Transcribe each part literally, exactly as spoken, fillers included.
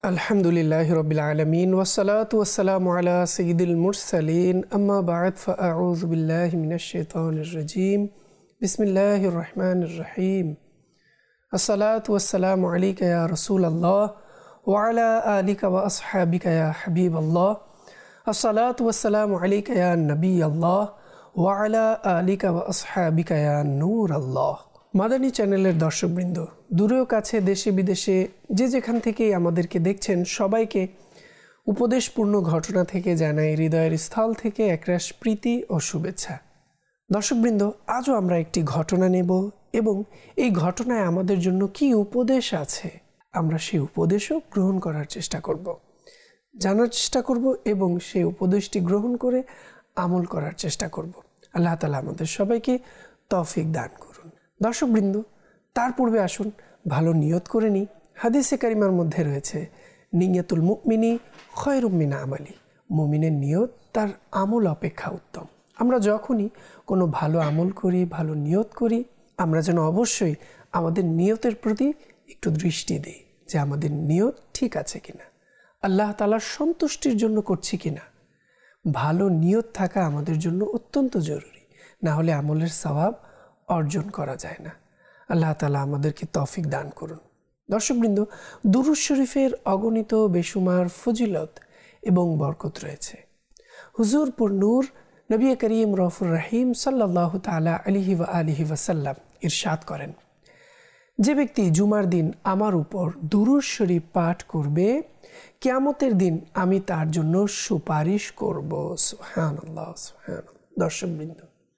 আলহামদুলিল্লাহি রাব্বিল আলামিন ওয়াসসালাতু ওয়াসসালামু আলা সাইয়্যিদিল মুরসালিন আম্মা বা'দ ফাআউযু বিল্লাহি মিনাশ শাইতানির রাজীম বিসমিল্লাহির রহমানির রহিম আসসালাতু ওয়াসসালামু আলাইকা ইয়া রাসূলাল্লাহ ওয়া আলা আলিকা ওয়া আসহাবিকা ইয়া হাবিবাল্লাহ আসসালাতু ওয়াসসালামু আলাইকা ইয়া নবিয়াল্লাহ ওয়া আলা আলিকা ওয়া আসহাবিকা ইয়া নূরাল্লাহ। মাদানী চ্যানেলের দর্শকবৃন্দ, দূরেও কাছে, দেশে বিদেশে যে যেখান থেকেই আমাদেরকে দেখছেন, সবাইকে উপদেশপূর্ণ ঘটনা থেকে জানাই হৃদয়ের স্থল থেকে একরাশ প্রীতি ও শুভেচ্ছা। দর্শকবৃন্দ, আজও আমরা একটি ঘটনা নেব এবং এই ঘটনায় আমাদের জন্য কি উপদেশ আছে আমরা সেই উপদেশও গ্রহণ করার চেষ্টা করব, জানার চেষ্টা করব এবং সেই উপদেশটি গ্রহণ করে আমল করার চেষ্টা করব। আল্লাহ তাআলা আমাদের সবাইকে তৌফিক দান করুন। দর্শকবৃন্দ, তার পূর্বে আসুন ভালো নিয়ত করে নিই। হাদিসে কারিমার মধ্যে রয়েছে, নিয়তুল মুমিনি খয়রুম মিন আমালি। মুমিনের নিয়ত তার আমল অপেক্ষা উত্তম। আমরা যখনই কোনো ভালো আমল করি, ভালো নিয়ত করি, আমরা যেন অবশ্যই আমাদের নিয়তের প্রতি একটু দৃষ্টি দিই যে আমাদের নিয়ত ঠিক আছে কিনা, আল্লাহ তাআলার সন্তুষ্টির জন্য করছি কিনা। ভালো নিয়ত থাকা আমাদের জন্য অত্যন্ত জরুরি, না হলে আমলের সওয়াব অর্জন করা যায় না। আল্লাহ তাআলা আমাদেরকে তৌফিক দান করুন। দর্শকবৃন্দ, দুরূদ শরীফের অগণিত বেশুমার ফজিলত এবং বরকত রয়েছে। হুজুরপুর নূর নবী করিম রউফুর রহিম সাল্লাল্লাহু তাআলা আলাইহি ওয়া আলিহি ওয়াসাল্লাম ইরশাদ করেন, যে ব্যক্তি জুমার দিন আমার উপর দুরূদ শরীফ পাঠ করবে, কিয়ামতের দিন আমি তার জন্য সুপারিশ করব। সুবহানাল্লাহ, সুবহানাল্লাহ। দর্শকবৃন্দ,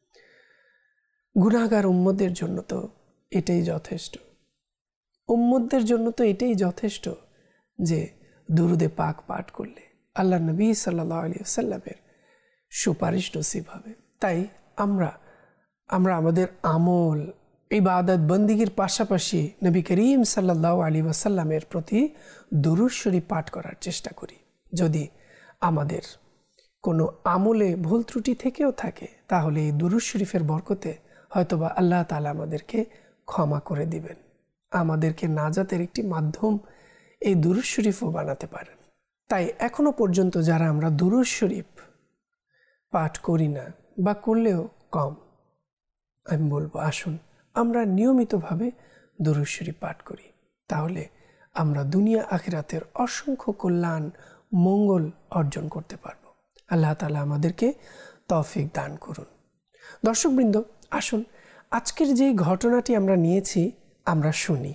গুনাহগার উম্মতের জন্য তো এটাই যথেষ্ট। উম্মতদের জন্য তো এটাই যথেষ্ট যে দুরুদে পাক পাঠ করলে আল্লাহ নবী সাল্লাল্লাহু আলাইহি ওয়াসাল্লামের সুপারিশ নসিব হবে। তাই আমরা আমরা আমাদের আমল, ইবাদত, বন্দিগির পাশাপাশি নবী করিম সাল্লাল্লাহু আলাইহি ওয়াসাল্লামের প্রতি দুরূদ শরীফ পাঠ করার চেষ্টা করি। যদি আমাদের কোনো আমলে ভুল ত্রুটি থেকেও থাকে, তাহলে এই দুরূদ শরীফের বরকতে হয়তোবা আল্লাহ তাআলা আমাদেরকে ক্ষমা করে দিবেন, আমাদেরকে নাজাতের একটি মাধ্যম এই দুরূদ শরীফও বানাতে পারেন। তাই এখনো পর্যন্ত যারা আমরা দুরূদ শরীফ পাঠ করি না বা করলেও কম, আমি বলবো আসুন আমরা নিয়মিতভাবে দুরূদ শরীফ পাঠ করি। তাহলে আমরা দুনিয়া আখিরাতের অসংখ্য কল্যাণ, মঙ্গল অর্জন করতে পারবো। আল্লাহ তাআলা আমাদেরকে তৌফিক দান করুন। দর্শকবৃন্দ, আসুন আজকের যে ঘটনাটি আমরা নিয়েছি আমরা শুনি।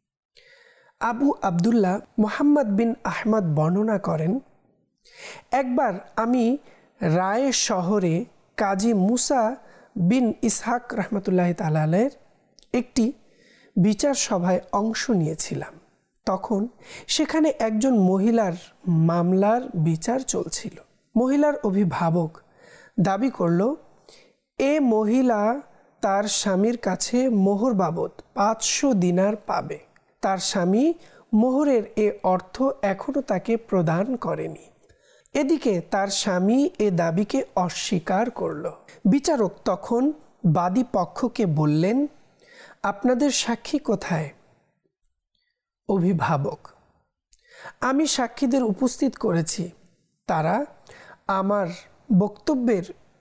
আবু আবদুল্লাহ মুহাম্মদ বিন আহমদ বর্ণনা করেন, একবার আমি রায় শহরে কাজী মুসা বিন ইসহাক রহমতুল্লাহ তাআলা আলাইহির একটি বিচার সভায় অংশ নিয়েছিলাম। তখন সেখানে একজন মহিলার মামলার বিচার চলছিল। মহিলার অভিভাবক দাবি করল, এ মহিলা তার স্বামীর কাছে মোহর বাবদ পাঁচশো দিনার পাবে। তার স্বামী মোহরের এ অর্থ এখনও তাকে প্রদান করেনি। এদিকে তার স্বামী এ দাবিকে অস্বীকার করল। বিচারক তখন বাদী পক্ষকে বললেন, আপনাদের সাক্ষী কোথায়? অভিভাবক, আমি সাক্ষীদের উপস্থিত করেছি, তারা আমার বক্তব্যের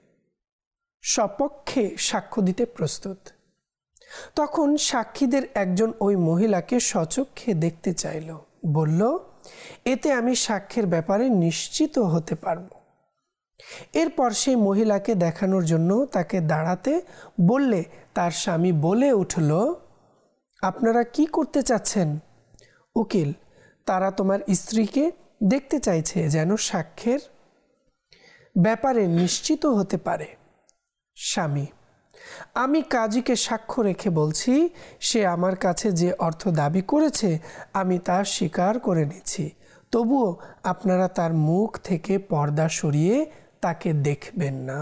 সপক্ষে সাক্ষ্য দিতে প্রস্তুত। তখন সাক্ষীদের একজন ওই মহিলাকে সচক্ষে দেখতে চাইল, বলল, এতে আমি সাক্ষ্যের ব্যাপারে নিশ্চিত হতে পারব। এরপর সেই মহিলাকে দেখানোর জন্য তাকে দাঁড়াতে বললে তার স্বামী বলে উঠল, আপনারা কি করতে চাচ্ছেন? উকিল, তারা তোমার স্ত্রীকে দেখতে চাইছে যেন সাক্ষ্যের ব্যাপারে নিশ্চিত হতে পারে। স্বামী, আমি কাজীকে সাক্ষ্য রেখে বলছি, সে আমার কাছে যে অর্থ দাবি করেছে আমি তা স্বীকার করে নিচ্ছি, তবুও আপনারা তার মুখ থেকে পর্দা সরিয়ে তাকে দেখবেন না।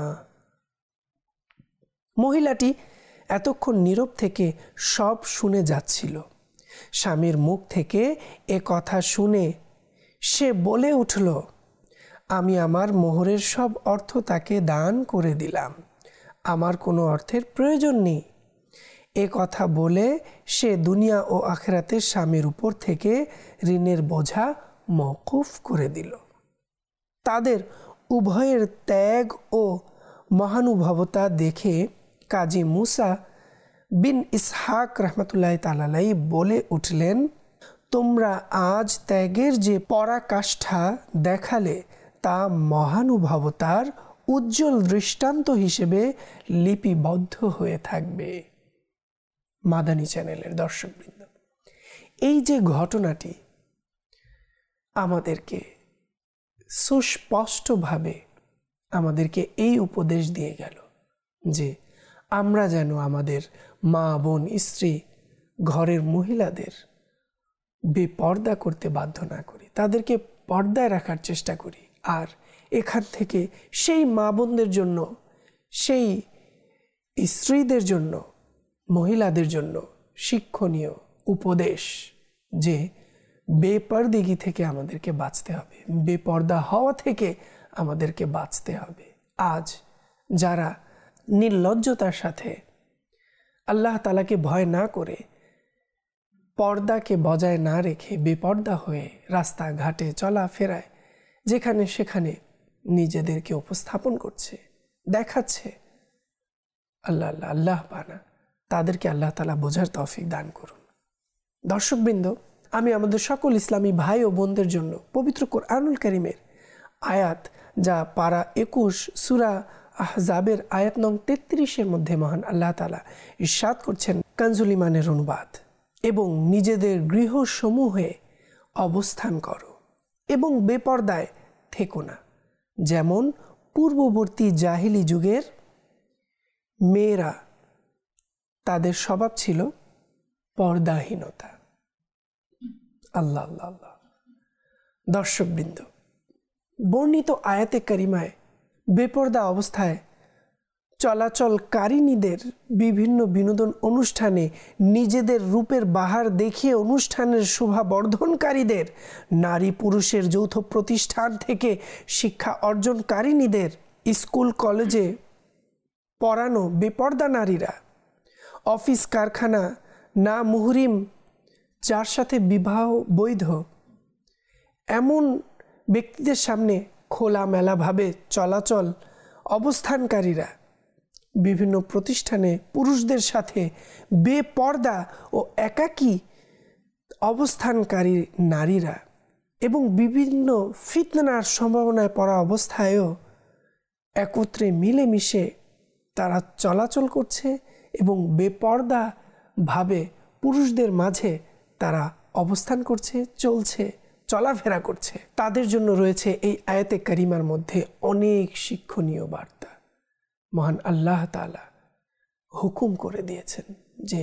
মহিলাটি এতক্ষণ নীরব থেকে সব শুনে যাচ্ছিল। স্বামীর মুখ থেকে এ কথা শুনে সে বলে উঠল, আমি আমার মোহরের সব অর্থ তাকে দান করে দিলাম, আমার কোনো অর্থের প্রয়োজন নেই। এ কথা বলে সে দুনিয়া ও আখিরাতে স্বামীর উপর থেকে ঋণের বোঝা মওকুফ করে দিল। তাদের উভয়ের ত্যাগ ও মহানুভবতা দেখে কাজী মুসা বিন ইসহাক রহমতুল্লাহ তাআলা আলাইহি বলে উঠলেন, তোমরা আজ ত্যাগের যে পরাকাষ্ঠা দেখালে তা মহানুভবতার উজ্জ্বল দৃষ্টান্ত হিসেবে লিপিবদ্ধ হয়ে থাকবে। মাদানী চ্যানেলের দর্শকবৃন্দ, এই যে ঘটনাটি আমাদেরকে সুস্পষ্টভাবে আমাদেরকে এই উপদেশ দিয়ে গেল যে আমরা যেন আমাদের মা বোন স্ত্রী ঘরের মহিলাদের বেপর্দা করতে বাধ্য না করি, তাদেরকে পর্দায় রাখার চেষ্টা করি। আর এখান থেকে সেই মা বোনদের জন্য, সেই স্ত্রীদের জন্য, মহিলাদের জন্য শিক্ষণীয় উপদেশ যে বেপরদেগি থেকে আমাদেরকে বাঁচতে হবে, বেপর্দা হওয়া থেকে আমাদেরকে বাঁচতে হবে। আজ যারা নির্লজ্জতার সাথে আল্লাহ তাআলাকে ভয় না করে পর্দাকে বজায় না রেখে বেপর্দা হয়ে রাস্তাঘাটে চলাফেরায় যেখানে সেখানে নিজেদেরকে উপস্থাপন করছে, দেখাচ্ছে, আল্লাহ আল্লাহ আল্লাহ পানা, তাদেরকে আল্লাহ তাআলা বোঝার তৌফিক দান করুন। দর্শকবৃন্দ, আমি আমাদের সকল ইসলামী ভাই ও বোনদের জন্য পবিত্র কোরআনুল কারীমের আয়াত, যা পারা একুশ সূরা আহজাবের আয়াত নং তেত্রিশের মধ্যে মহান আল্লাহ তাআলা ইরশাদ করছেন, কানজুল ঈমানের অনুবাদ, এবং নিজেদের গৃহসমূহে অবস্থান করো এবং বেপর্দায় থেকো না, যেমন পূর্ববর্তী জাহিলি যুগের মেয়েরা, তাদের স্বভাব ছিল পর্দাহীনতা। আল্লাহ আল্লাহ আল্লাহ। দর্শকবৃন্দ, বর্ণিত আয়াতে কারিমায় বেপর্দা অবস্থায় চলাচলকারিনীদের বিভিন্ন বিনোদন অনুষ্ঠানে নিজেদের রূপের বাহার দেখিয়ে অনুষ্ঠানের শোভা বর্ধনকারীদের, নারী পুরুষের যৌথ প্রতিষ্ঠান থেকে শিক্ষা অর্জনকারিনীদের, স্কুল কলেজে পড়ানো বেপর্দা নারীরা, অফিস কারখানা না মুহরিম যার সাথে বিবাহ বৈধ এমন ব্যক্তিদের সামনে খোলামেলাভাবে চলাচল অবস্থানকারীরা, বিভিন্ন প্রতিষ্ঠানে পুরুষদের সাথে বেপর্দা ও একাকী অবস্থানকারী নারীরা এবং বিভিন্ন ফিতনার সম্ভাবনায় পড়া অবস্থায়ও একত্রে মিলেমিশে তারা চলাচল করছে এবং বেপর্দা ভাবে পুরুষদের মাঝে তারা অবস্থান করছে, চলছে, চলাফেরা করছে। তাদের জন্য রয়েছে এই আয়াতে কারিমার মধ্যে অনেক শিক্ষণীয় বার্তা। মহান আল্লাহ তাআলা হুকুম করে দিয়েছেন যে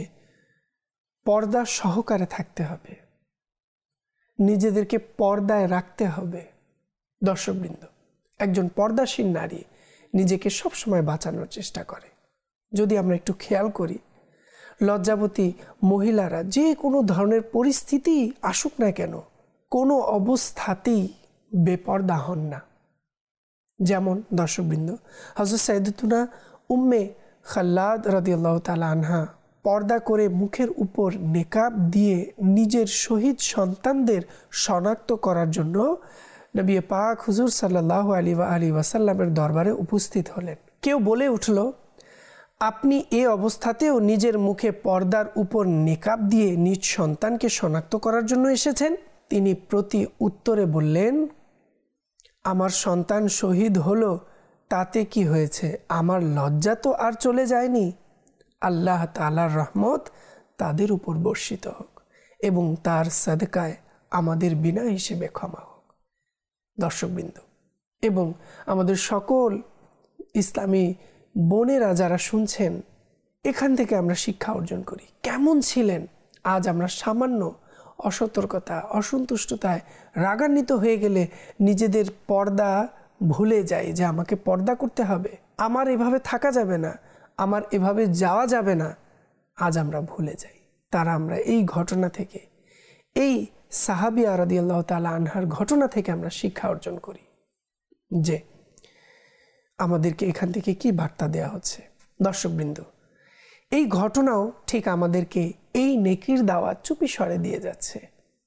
পর্দা সহকারে থাকতে হবে, নিজেদেরকে পর্দায় রাখতে হবে। দর্শকবৃন্দ, একজন পর্দাশীল নারী নিজেকে সবসময় বাঁচানোর চেষ্টা করে। যদি আমরা একটু খেয়াল করি, লজ্জাবতী মহিলারা যে কোনো ধরনের পরিস্থিতি আসুক না কেন, কোনো অবস্থাতেই বেপর্দা হন না। যেমন দর্শকবৃন্দ, হযরত সাইয়্যিদাতুনা উম্মে খাল্লাদ রাদিয়াল্লাহু তাআলা আনহা পর্দা করে মুখের উপর নেকাব দিয়ে নিজের শহীদ সন্তানদের শনাক্ত করার জন্য নবী পাক হুজুর সাল্লাল্লাহু আলাইহি ওয়া আলিহি ওয়াসাল্লামের দরবারে উপস্থিত হলেন। কেউ বলে উঠল, আপনি এ অবস্থাতেও নিজের মুখে পর্দার উপর নেকাব দিয়ে নিজ সন্তানকে শনাক্ত করার জন্য এসেছেন? তিনি প্রতি উত্তরে বললেন, আমার সন্তান শহীদ হলো তাতে কি হয়েছে, আমার লজ্জা তো আর চলে যায়নি। আল্লাহ তাআলার রহমত তাদের উপর বর্ষিত হোক এবং তার সাদকায় আমাদের বিনা হিসেবে ক্ষমা হোক। দর্শকবৃন্দ, এবং আমাদের সকল ইসলামী বোনেরা যারা শুনছেন, এখান থেকে আমরা শিক্ষা অর্জন করি। কেমন ছিলেন? আজ আমরা সামান্য অসতর্কতা, অসন্তুষ্টতায় রাগান্বিত হয়ে গেলে নিজেদের পর্দা ভুলে যাই যে আমাকে পর্দা করতে হবে, আমার এভাবে থাকা যাবে না, আমার এভাবে যাওয়া যাবে না। আজ আমরা ভুলে যাই। তারা আমরা এই ঘটনা থেকে, এই সাহাবিয়া রাদিয়াল্লাহু তাআলা আনহার ঘটনা থেকে আমরা শিক্ষা অর্জন করি যে আমাদেরকে এখান থেকে কি বার্তা দেওয়া হচ্ছে। দর্শকবৃন্দ, এই ঘটনাও ঠিক আমাদেরকে এই নেকির দাওয়াত চুপি সরে দিয়ে যাচ্ছে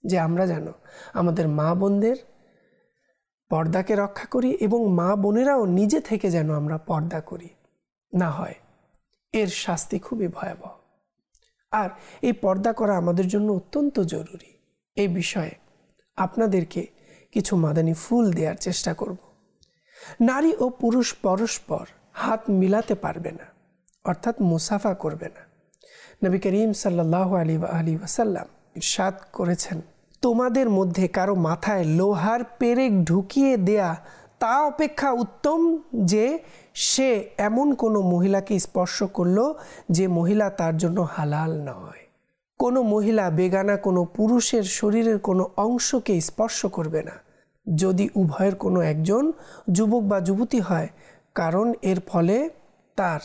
যে আমরা যেন আমাদের মা বোনদের পর্দাকে রক্ষা করি এবং মা বোনেরাও নিজে থেকে যেন আমরা পর্দা করি, না হয় এর শাস্তি খুবই ভয়াবহ। আর এই পর্দা করা আমাদের জন্য অত্যন্ত জরুরি। এই বিষয়ে আপনাদেরকে কিছু মাদানী ফুল দেওয়ার চেষ্টা করব। নারী ও পুরুষ পরস্পর হাত মিলাতে পারবে না, অর্থাৎ মুসাফা করবে না। নবী করিম সাল্লাল্লাহু আলাইহি ওয়াসাল্লাম ইরশাদ করেছেন, তোমাদের মধ্যে কারো মাথায় লোহার পেরেক ঢুকিয়ে দেয়া তা অপেক্ষা উত্তম যে সে এমন কোনো মহিলাকে স্পর্শ করলো যে মহিলা তার জন্য হালাল নয়। কোনো মহিলা বেগানা কোনো পুরুষের শরীরের কোনো অংশকে স্পর্শ করবে না, যদি উভয়ের কোনো একজন যুবক বা যুবতী হয়, কারণ এর ফলে তার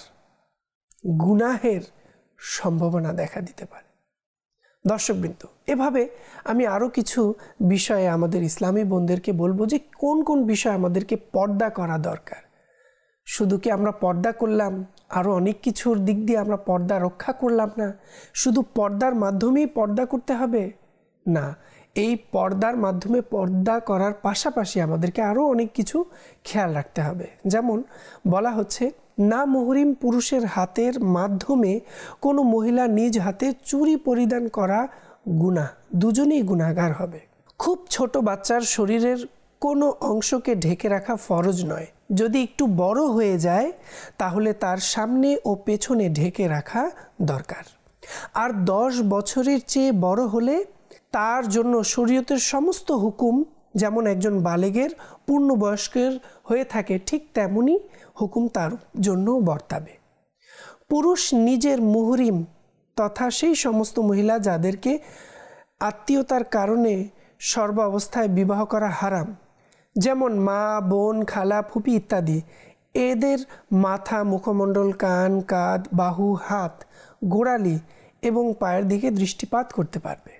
গুনাহের সম্ভাবনা দেখা দিতে পারে। দর্শকবৃন্দ, এভাবে আমি আরও কিছু বিষয়ে আমাদের ইসলামী বোনদেরকে বলবো যে কোন কোন বিষয় আমাদেরকে পর্দা করা দরকার। শুধু কি আমরা পর্দা করলাম, আরও অনেক কিছুর দিক দিয়ে আমরা পর্দা রক্ষা করলাম না, শুধু পর্দার মাধ্যমেই পর্দা করতে হবে না, এই পর্দার মাধ্যমে পর্দা করার পাশাপাশি আমাদেরকে আরও অনেক কিছু খেয়াল রাখতে হবে। যেমন বলা হচ্ছে, না মুহরিম পুরুষের হাতের মাধ্যমে কোনো মহিলা নিজ হাতে চুড়ি পরিধান করা গুনাহ, দুজনেই গুনাহগার হবে। খুব ছোট বাচ্চার শরীরের কোনো অংশকে ঢেকে রাখা ফরজ নয়, যদি একটু বড় হয়ে যায় তাহলে তার সামনে ও পেছনে ঢেকে রাখা দরকার। আর দশ বছরের চেয়ে বড় হলে তার জন্য শরীয়তের সমস্ত হুকুম যেমন একজন বালেগের পূর্ণবয়স্কের হয়ে থাকে, ঠিক তেমনি হুকুম তার জন্য বর্তাবে। পুরুষ নিজের মুহরিম তথা সেই সমস্ত মহিলা যাদেরকে আত্মীয়তার কারণে সর্বাবস্থায় বিবাহ করা হারাম, যেমন মা, বোন, খালা, ফুপি ইত্যাদি, এদের মাথা, মুখমণ্ডল, কান, কাঁধ, বাহু, হাত, গোড়ালি এবং পায়ের দিকে দৃষ্টিপাত করতে পারবে।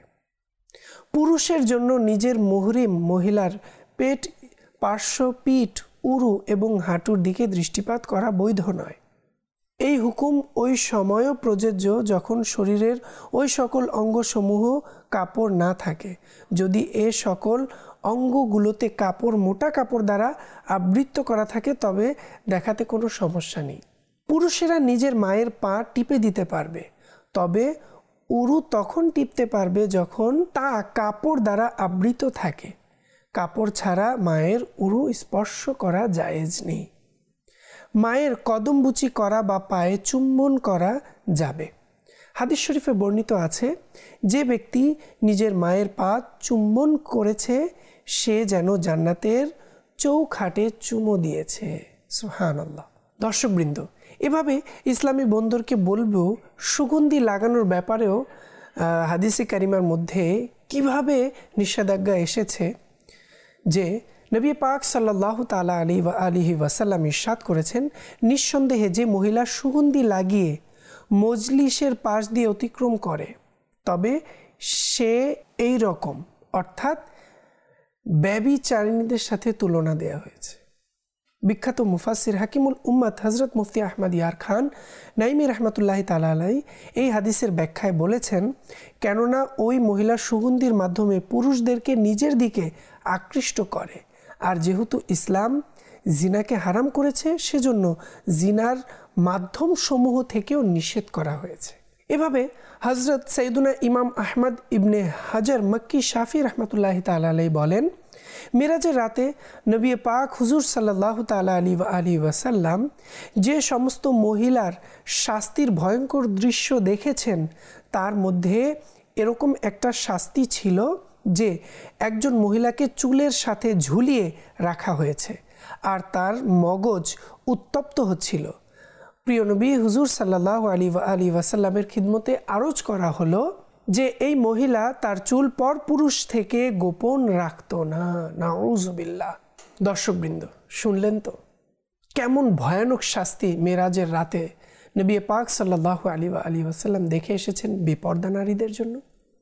পুরুষের জন্য নিজের মুহরিম মহিলার পেট, পার্শ্ব, পিঠ, উরু এবং হাঁটুর দিকে দৃষ্টিপাত করা বৈধ নয়। এই হুকুম ওই সময়ও প্রযোজ্য যখন শরীরের ওই সকল অঙ্গসমূহ কাপড় না থাকে। যদি এ সকল অঙ্গগুলোতে কাপড়, মোটা কাপড় দ্বারা আবৃত করা থাকে তবে দেখাতে কোনো সমস্যা নেই। পুরুষেরা নিজের মায়ের পা টিপে দিতে পারবে, তবে উরু তখন টিপতে পারবে যখন তা কাপড় দ্বারা আবৃত থাকে। কাপড় ছাড়া মায়ের উরু স্পর্শ করা জায়েজ নেই। মায়ের কদমবুচি করা বা পায়ে চুম্বন করা যাবে। হাদিস শরীফে বর্ণিত আছে, যে ব্যক্তি নিজের মায়ের পা চুম্বন করেছে সে যেন জান্নাতের চৌখাটে চুমো দিয়েছে। সুবহানাল্লাহ। দর্শকবৃন্দ, এভাবে ইসলামী বন্ধুদেরকে বলবো সুগন্ধি লাগানোর ব্যাপারেও হাদিসে কারিমার মধ্যে কিভাবে নিষেধাজ্ঞা এসেছে, যে নবী পাক সাল্লাল্লাহু তাআলা আলাইহি ওয়া আলিহি ওয়াসাল্লাম ইরশাদ করেছেন, নিঃসন্দেহে যে মহিলা সুগন্ধি লাগিয়ে মজলিসের পাশ দিয়ে অতিক্রম করে তবে সে এই রকম, অর্থাৎ ব্যভিচারিণীদের সাথে তুলনা দেয়া হয়েছে। বিখ্যাত মুফাসসির হাকিমুল উম্মাত হযরত মুফতি আহমদ ইয়ার খান নাইমি রহমতুল্লাহি তাআলা আলাইহি এই হাদিসের ব্যাখ্যায় বলেছেন, কেননা ওই মহিলা সুগন্ধির মাধ্যমে পুরুষদেরকে নিজের দিকে আকৃষ্ট করে, আর যেহেতু ইসলাম জিনাকে হারাম করেছে সেজন্য জিনার মাধ্যম সমূহ থেকেও নিষেধ করা হয়েছে। এভাবে হযরত সৈয়দুনা ইমাম আহমদ ইবনে হাজার মক্কি শাফি রহমতুল্লাহি তাআলা আলাইহি বলেন, মিরাজের রাতে নবী পাক হুজুর সাল্লাল্লাহু তাআলা আলাইহি ওয়া আলিহি ওয়াসাল্লাম যে সমস্ত মহিলার শাস্তির ভয়ঙ্কর দৃশ্য দেখেছেন তার মধ্যে এরকম একটা শাস্তি ছিল যে একজন মহিলাকে চুলের সাথে ঝুলিয়ে রাখা হয়েছে আর তার মগজ উত্তপ্ত হচ্ছিল। প্রিয় নবী হুজুর সাল্লাল্লাহু আলাইহি ওয়া আলিহি ওয়াসাল্লামের খিদমতে আরজ করা হলো যে এই মহিলা তার চুল পর পুরুষ থেকে গোপন রাখত না। নাউযুবিল্লাহ। দর্শকবৃন্দ, শুনলেন তো কেমন ভয়ানক শাস্তি মেরাজের রাতে নবী পাক সাল্লাল্লাহু আলাইহি ওয়া আলিহি ওয়াসাল্লাম দেখে এসেছেন বেপর্দা নারীদের জন্য।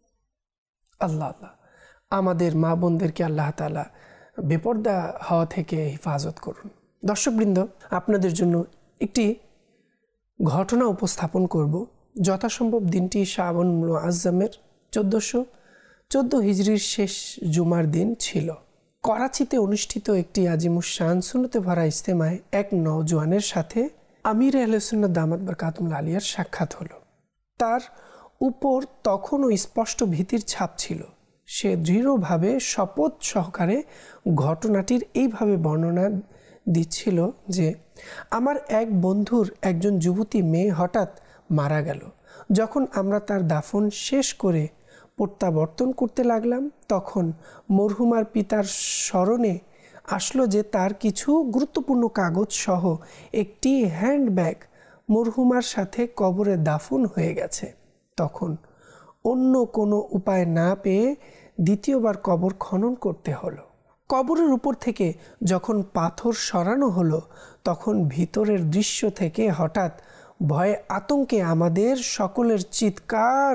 আল্লাহ আল্লাহ আমাদের মা বোনদেরকে আল্লাহ তাআলা বেপর্দা হওয়া থেকে হেফাজত করুন। দর্শকবৃন্দ, আপনাদের জন্য একটি ঘটনা উপস্থাপন করব। যথাসম্ভব দিনটি শাবানুল মুআজ্জামের চোদ্দোশো চোদ্দ হিজরির শেষ জুমার দিন ছিল। করাচিতে অনুষ্ঠিত একটি আজিমুশান সুন্নতে ভরা ইজতেমায় এক নওজোয়ানের সাথে আমির আহলে সুন্নাত দামাত বরকাতুহুল আলিয়ার সাক্ষাৎ হলো। তার উপর তখনও স্পষ্ট ভীতির ছাপ ছিল। সে দৃঢ়ভাবে শপথ সহকারে ঘটনাটির এইভাবে বর্ণনা দিচ্ছিল যে, আমার এক বন্ধুর একজন যুবতী মেয়ে হঠাৎ মারা গেল। যখন আমরা তার দাফন শেষ করে প্রত্যাবর্তন করতে লাগলাম, তখন মরহুমার পিতার স্মরণে আসলো যে তার কিছু গুরুত্বপূর্ণ কাগজ সহ একটি হ্যান্ডব্যাগ মরহুমার সাথে কবরে দাফন হয়ে গেছে। তখন অন্য কোনো উপায় না পেয়ে দ্বিতীয়বার কবর খনন করতে হলো। কবরের উপর থেকে যখন পাথর সরানো হলো, তখন ভিতরের দৃশ্য থেকে হঠাৎ ভয়ে আতঙ্কে আমাদের সকলের চিৎকার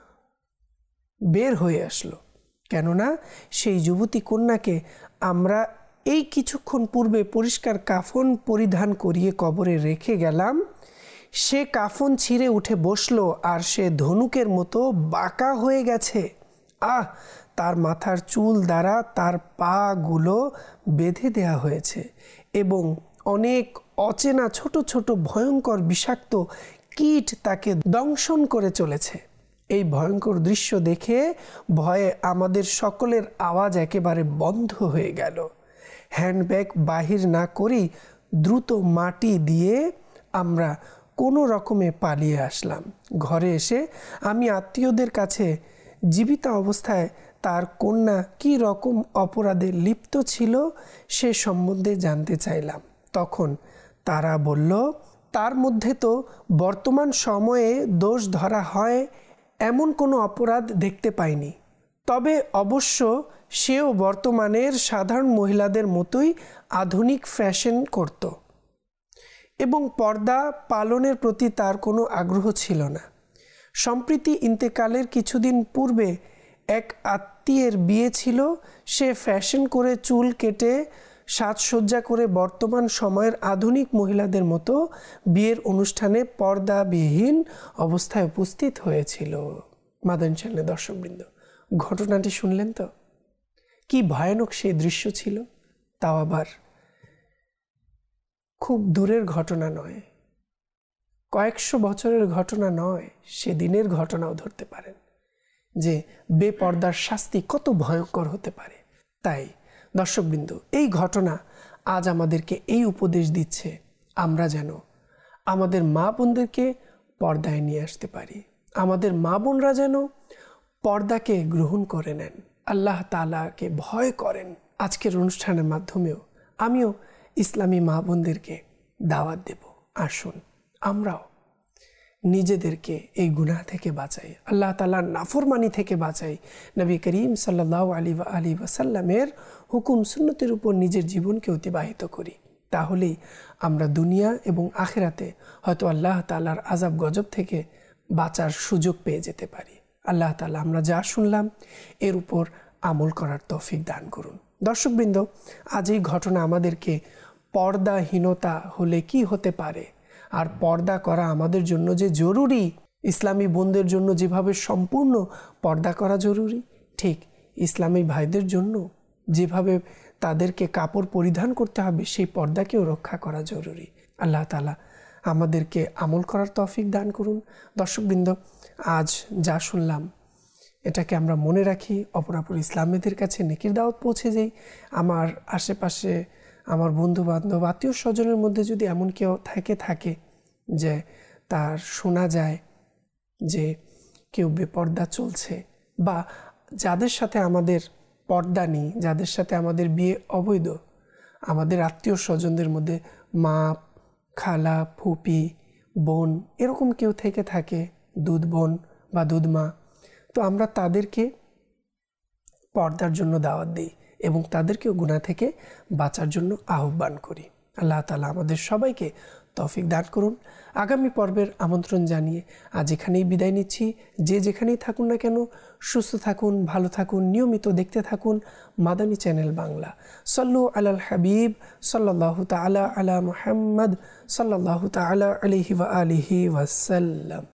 বের হয়ে আসলো। কেননা সেই যুবতী কন্যাকে আমরা এই কিছুক্ষণ পূর্বে পরিষ্কার কাফন পরিধান করিয়ে কবরে রেখে গেলাম। সে কাফন ছিঁড়ে উঠে বসলো আর সে ধনুকের মতো বাঁকা হয়ে গেছে। আহ, তার মাথার চুল দ্বারা তার পাগুলো বেঁধে দেয়া হয়েছে এবং অনেক অচেনা ছোট ছোট ভয়ঙ্কর বিষাক্ত কীট তাকে দংশন করে চলেছে। এই ভয়ঙ্কর দৃশ্য দেখে ভয়ে আমাদের সকলের আওয়াজ একেবারে বন্ধ হয়ে গেল। হ্যান্ডব্যাগ বাহির না করেই দ্রুত মাটি দিয়ে আমরা কোনো রকমে পালিয়ে আসলাম। ঘরে এসে আমি আত্মীয়দের কাছে জীবিত অবস্থায় তার কন্যা কী রকম অপরাধে লিপ্ত ছিল সে সম্বন্ধে জানতে চাইলাম। তখন তারা বলল, তার মধ্যে তো বর্তমান সময়ে দোষ ধরা হয় এমন কোনো অপরাধ দেখতে পাইনি। তবে অবশ্য সেও বর্তমানের সাধারণ মহিলাদের মতোই আধুনিক ফ্যাশন করত এবং পর্দা পালনের প্রতি তার কোনো আগ্রহ ছিল না। সম্প্রতি ইন্তেকালের কিছুদিন পূর্বে এক আত্মীয়ের বিয়ে ছিল। সে ফ্যাশন করে চুল কেটে সাজসজ্জা করে বর্তমান সময়ের আধুনিক মহিলাদের মতো বিয়ের অনুষ্ঠানে পর্দাবিহীন অবস্থায় উপস্থিত হয়েছিল। মাদানী চ্যানেলের দর্শকবৃন্দ, ঘটনাটি শুনলেন তো? কি ভয়ানক সেই দৃশ্য ছিল! তাও আবার খুব দূরের ঘটনা নয়, কয়েকশো বছরের ঘটনা নয়, সেদিনের ঘটনাও ধরতে পারেন যে বেপর্দার শাস্তি কত ভয়ঙ্কর হতে পারে। তাই দর্শকবৃন্দ, এই ঘটনা আজ আমাদেরকে এই উপদেশ দিচ্ছে, আমরা যেন আমাদের মা বোনদেরকে পর্দায় নিয়ে আসতে পারি, আমাদের মা বোনরা যেন পর্দাকে গ্রহণ করে নেন, আল্লাহ তাআলাকে ভয় করেন। আজকের অনুষ্ঠানের মাধ্যমেও আমিও ইসলামী মা বোনদেরকে দাওয়াত দেব, আসুন আমরাও নিজেদেরকে এই গুনাহ থেকে বাঁচাই, আল্লাহ তাআলার নাফরমানি থেকে বাঁচাই, নবী করিম সাল্লাল্লাহু আলাইহি ওয়া আলিহি ওয়াসাল্লামের হুকুম সুন্নতের উপর নিজের জীবনকে অতিবাহিত করি। তাহলেই আমরা দুনিয়া এবং আখিরাতে হয়তো আল্লাহ তাআলার আযাব গজব থেকে বাঁচার সুযোগ পেয়ে যেতে পারি। আল্লাহ তাআলা আমরা যা শুনলাম এর উপর আমল করার তৌফিক দান করুন। দর্শকবৃন্দ, আজ এই ঘটনা আমাদেরকে পর্দাহীনতা হলে কি হতে পারে, আর পর্দা করা আমাদের জন্য যে জরুরি, ইসলামী বোনদের জন্য যেভাবে সম্পূর্ণ পর্দা করা জরুরি, ঠিক ইসলামী ভাইদের জন্য যেভাবে তাদেরকে কাপড় পরিধান করতে হবে সেই পর্দাকেও রক্ষা করা জরুরি। আল্লাহ তাআলা আমাদেরকে আমল করার তৌফিক দান করুন। দর্শকবৃন্দ, আজ যা শুনলাম এটাকে আমরা মনে রাখি, অপরাপর ইসলামীদের কাছে নেকির দাওয়াত পৌঁছে যাই। আমার আশেপাশে আমার বন্ধু বান্ধব আত্মীয় স্বজনের মধ্যে যদি এমন কেউ থেকে থাকে যে তার শোনা যায় যে কেউ বেপর্দা চলছে, বা যাদের সাথে আমাদের পর্দা নেই, যাদের সাথে আমাদের বিয়ে অবৈধ, আমাদের আত্মীয় স্বজনদের মধ্যে মা, খালা, ফুপি, বোন এরকম কেউ থেকে থাকে, দুধ বোন বা দুধ মা, তো আমরা তাদেরকে পর্দার জন্য দাওয়াত দিই এবং তাদেরকেও গুনাহ থেকে বাঁচার জন্য আহ্বান করি। আল্লাহ তাআলা আমাদের সবাইকে তৌফিক দান করুন। আগামী পর্বের আমন্ত্রণ জানিয়ে আজ এখানেই বিদায় নিচ্ছি। যে যেখানেই থাকুন না কেন, সুস্থ থাকুন, ভালো থাকুন, নিয়মিত দেখতে থাকুন মাদানী চ্যানেল বাংলা। সাল্লু আলাল হাবিব সাল্লাল্লাহু তাআলা আলা মুহাম্মদ সাল্লাল্লাহু তাআলা আলাইহি ওয়া আলিহি ওয়াসাল্লাম।